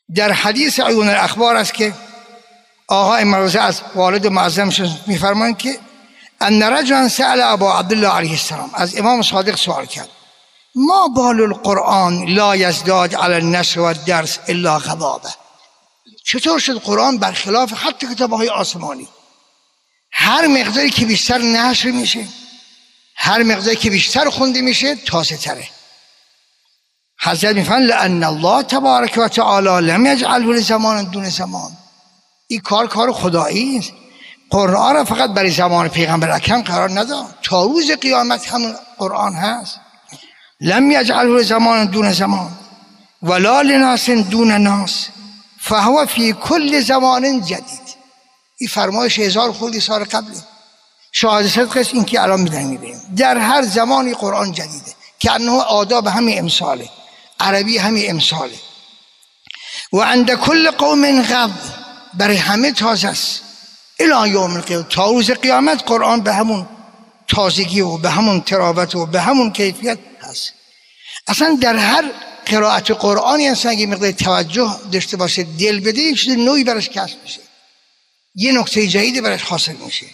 در حدیث عیون الاخبار است که آقای مروزه از والد معظمش میفرمایند که ان رجلا سأل ابا عبدالله علیه السلام، از امام صادق سوال کرد ما بال القرآن لا یزداد علی النشر و الدرس الا غضابه، چطور شد قرآن برخلاف حتی کتاب‌های آسمانی هر مقداری که بیشتر نشر میشه، هر مقداری که بیشتر خونده میشه تازه تره. حضرت میفرمایند لأن الله تبارک و تعالی لم یجعله لزمان دون زمان، این کار خدایی است. قرآن را فقط برای زمان پیغمبر اکرم قرار نداد، تا روز قیامت همون قرآن هست. لم یجعله لزمان دون زمان ولا لناس دون ناس فهو فی کل زمان جدید. این فرمایش 1000 خورده سال قبله. شاهد صدق است این که الان می‌بینیم در هر زمانی قرآن جدیده که انه آداب همین امساله، عربی همین امساله. و عند کل قوم غض، برای همه تازه است. الی یوم القیامه، تا روز قیامت قرآن به همون تازگی و به همون تراوت و به همون کیفیت هست. اصلا در هر قرائت قرآنی انسان اگه مقدار توجه داشته باشه، دل بده، یک چیز نوعی براش کشف میشه، یه نکته جدیدی براش حاصل میشه.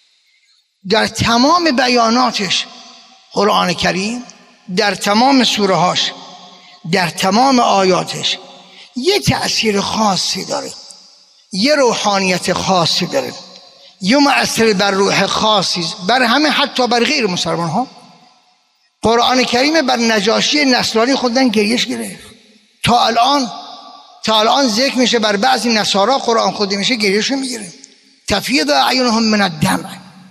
در تمام بیاناتش قرآن کریم، در تمام سوره هاش، در تمام آیاتش یه تأثیر خاصی داره، یه روحانیت خاصی داره، یه مؤثر بر روح خاصی بر همه، حتی بر غیر مسلمان ها. قرآن کریم بر نجاشی نصرانی خودن گریش گرفت. تا الان ذکر میشه بر بعضی نصارا قرآن خونده میشه گریش میگیره. تفیض اعینهم من الدمع.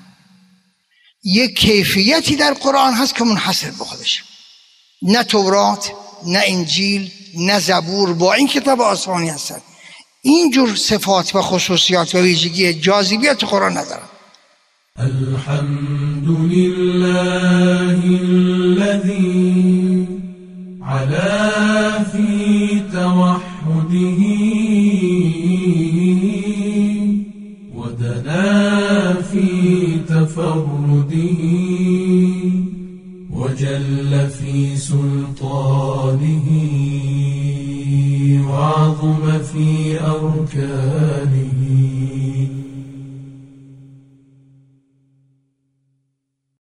یک کیفیتی در قرآن هست که منحصر به خودش، نه تورات، نه انجیل، نه زبور با این کتاب آسمانی هستن اینجور صفات و خصوصیات و ویژگی جاذبیت قرآن ندارن. الحمد لله الذي علا في توحده ودنا في تفرده وجل في سلطانه وعظم في أركانه